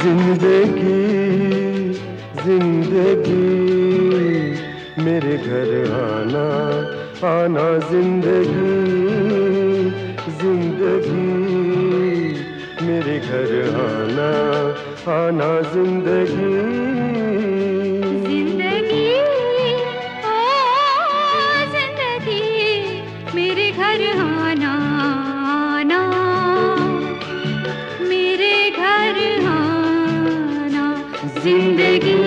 जिंदगी जिंदगी मेरे घर आना आना, जिंदगी जिंदगी मेरे घर आना आना, जिंदगी जिंदगी ओ जिंदगी मेरे घर आना आना, मेरे घर आना, जिंदगी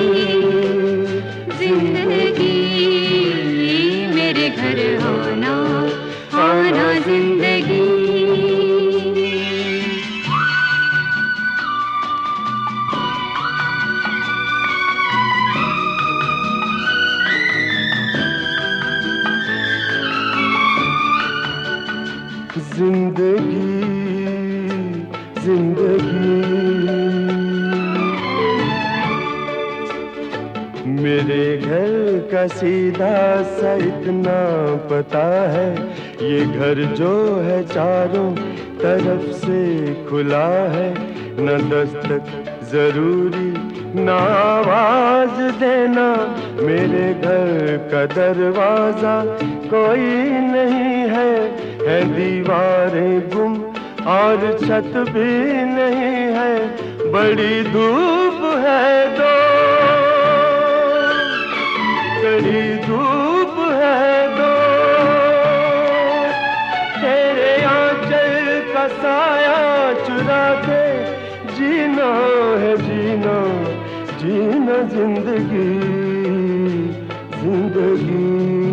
जिंदगी मेरे घर आना आना, जिंदगी। जिंदगी जिंदगी मेरे घर का सीधा सा इतना पता है, ये घर जो है चारों तरफ से खुला है, न दस्तक जरूरी न आवाज देना, मेरे घर का दरवाजा कोई नहीं है दीवारें गुम और छत भी नहीं है, बड़ी धूप है दो बड़ी धूप है दो, तेरे आंचल का साया चुरा के जीना है जीना जीना, जिंदगी जिंदगी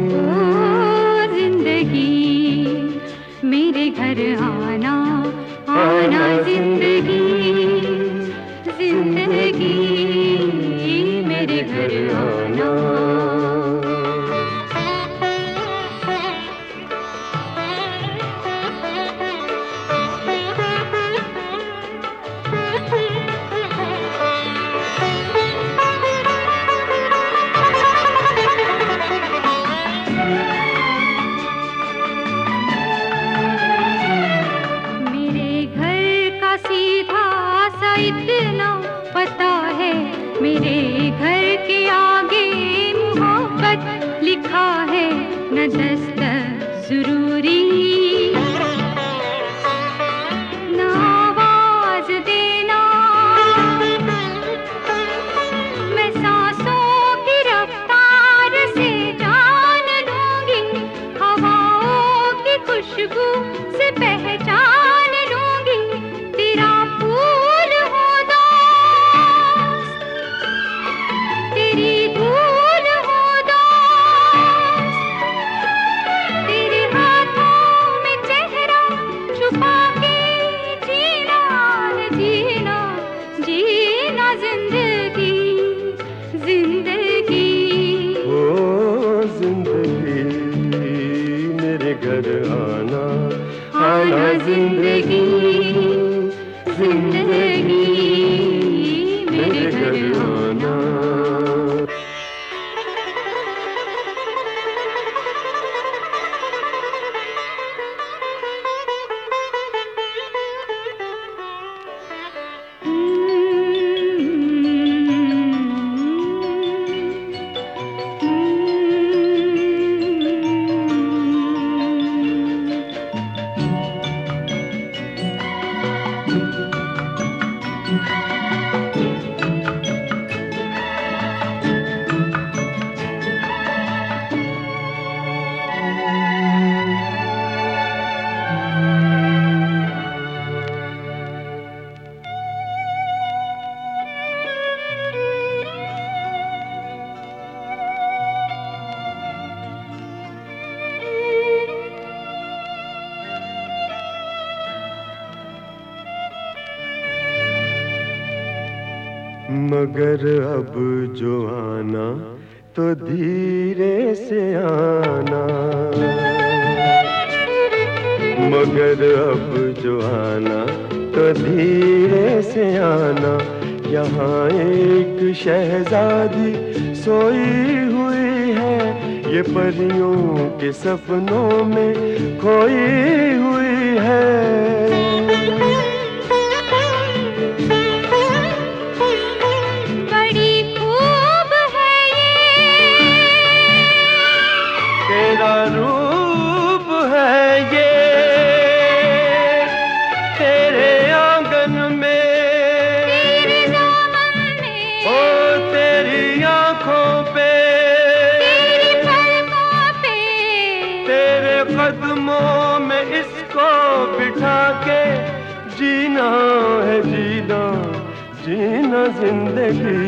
मेरे घर आना आना, जिंदगी जिंदगी मेरे घर आना। इतना पता है मेरे घर के आगे मोहब्बत लिखा है, न दस्तक जरूरी न आवाज देना, मैं सांसों की रफ्तार से जान लूंगी, हवाओं की खुशबू से पहचान लूंगी, तेरा घर आना आना, जिंदगी जिंदगी मेरे घर आना। मगर अब जो आना तो धीरे से आना, मगर अब जो आना तो धीरे से आना, यहाँ एक शहजादी सोई हुई है, ये परियों के सपनों में खोई हुई है। बिठा के जीना है जीना, जीना जिंदगी,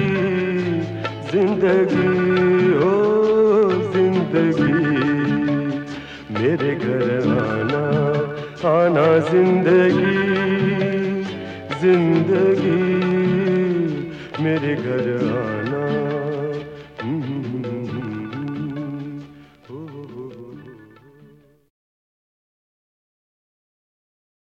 जिंदगी हो जिंदगी। मेरे घर आना आना जिंदगी, जिंदगी मेरे घर आना।